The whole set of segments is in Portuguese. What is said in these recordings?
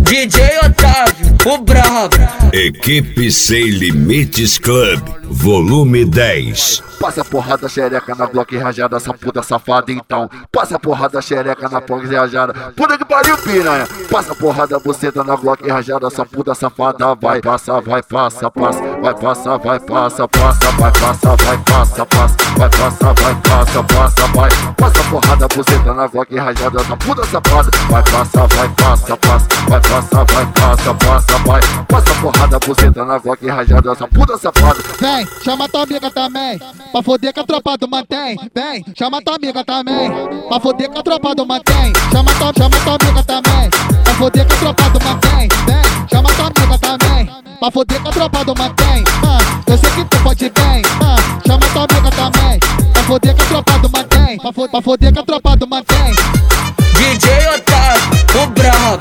DJ Otávio, o brabo. Equipe Sem Limites Club, volume 10. Passa porrada xereca na Glock rajada, essa puta safada então. Passa porrada xereca na Glock rajada, puta que pariu piranha. Passa porrada buceta na Glock rajada, essa puta safada. Vai passa, vai passa, passa. Vai passa, vai passa, passa. Vai passa, vai passa, passa. Vai passa, vai passa, passa. Vai passa porrada buceta na Glock rajada, essa puta safada. Vai passa, vai passa, passa. Vai passa, vai passa, passa. Vai passa porrada buceta na Glock rajada, essa puta safada. Vem, chama tua amiga também, pra foder com a tropa do mantém. Vem, chama tua amiga também, pra foder com a tropa do mantém. Chama tua amiga também, pra foder com a tropa do mantém. Vem, chama tua amiga também, pra foder com a tropa do mantém. Eu sei que tu pode bem, chama tua amiga também, pra foder com a tropa do mantém. Pra foder com a tropa do mantém. DJ Otávio, o brabo.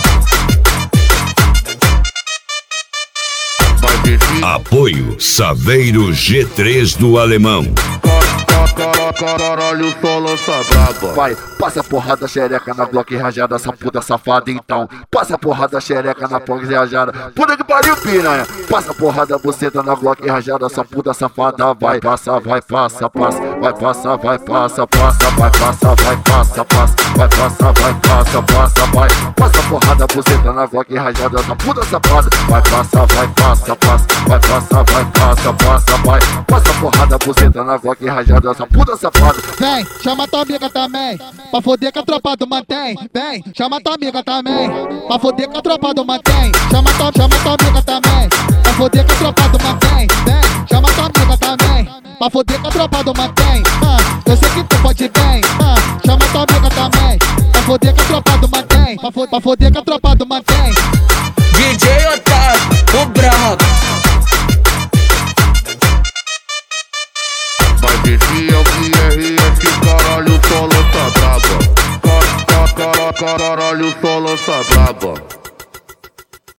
Apoio Saveiro G3 do Alemão. Caralho, só lança braba. Vai, passa porrada xereca na Glock rajada, essa puta safada então. Passa porrada xereca na Glock rajada, puta que pariu piranha. Passa porrada buceta na Glock rajada, essa puta safada. Vai passa, vai passa, passa. Vai passa, vai passa, passa. Vai passa, vai passa, passa. Vai passa, vai passa, passa. Vai passa porrada buceta na Glock rajada, essa puta safada. Vai passa, vai passa, passa. Vai passa, vai passa, passa. Vai passa porrada buceta na Glock rajada, essa puta safada. Vem, chama tua amiga também, pra foder com a tropa do mantém. Vem, chama tua amiga também, pra foder com a tropa do mantém. Chama tua amiga também, pra foder com a tropa do mantém. Vem, chama tua amiga também, pra foder com a tropa do mantém. Eu sei que tu pode bem, chama tua amiga também, pra foder com a tropa do mantém. Pra foder com a tropa do mantém. DJ Otávio, o brabo. Vai descer o QRS, caralho, só lança braba. Caralho, só lança braba.